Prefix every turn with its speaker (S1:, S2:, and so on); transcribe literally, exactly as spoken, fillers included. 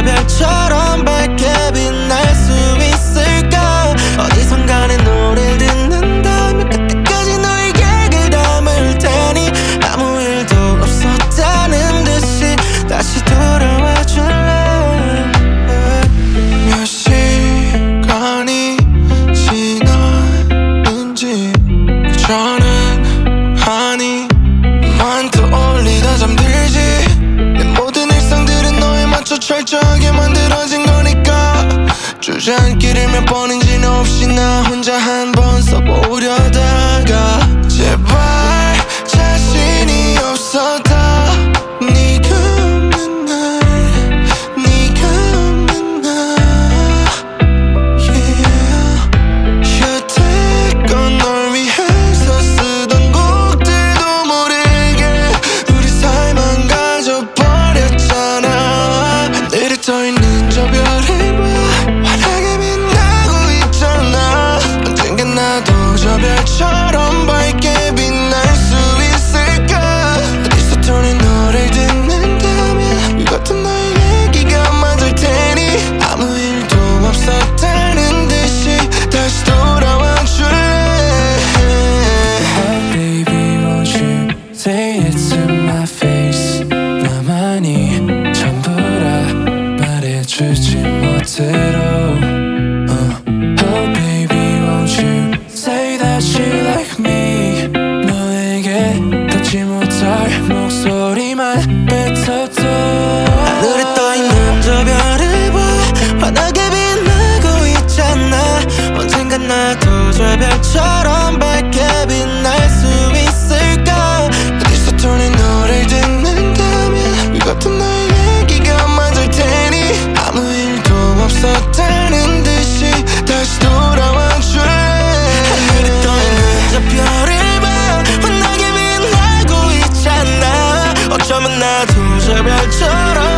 S1: 별처럼 밝게 빛날 수 있을까. 어디선가는 노래를 듣는다면 그때까지 너에게 담을 테니 아무 일도 없었다는 듯이 다시 돌아와 줄래.
S2: 몇 시간이 지났는지 저는 하니 만 떠올리다 잠들지. 내 모든 일상들은 너에 맞춰 철저하게 만들어진 거니까 주저앉기를 몇 번인지는 없이 나 혼자 한 번 써보려다가 제발 자신이 없었다. 네가 없는 날 네가 없는 날 yeah. 여태껏 널 위해서 쓰던 곡들도 모르게 우리 사이 망가져버렸잖아. 하늘에 떠있는 저 별을 봐 환하게 빛나고 있잖아. 언젠간 나도 저 별처럼 밝게 빛날 수 있을까. 어디서 들린 노래를 듣는다면 이 같은 너의 얘기가 맞을 테니 아무 일도 없었다는 듯이 다시 돌아와 줄래.
S3: Oh baby won't you say it to my face. 나만이 전부라 말해주지 못해도 uh. Oh baby won't you say that you like me. 너에게 닿지 못할 목소리만 뱉어도
S1: 하늘에 떠있는 저 별을 봐 환하게 빛나고 있잖아. 언젠간 나도 저 별처럼 밝게 빛날 수 있을까.
S2: 어디서 들린 노래를 듣는다면 이 같은 너의 얘기가 맞을 테니 아무 일도 없었다는 듯이 다시 돌아와 줄래.
S1: 하늘에 떠있는 저 별을 봐 환하게 빛나고 있잖아. 어쩌면 나도 저 별처럼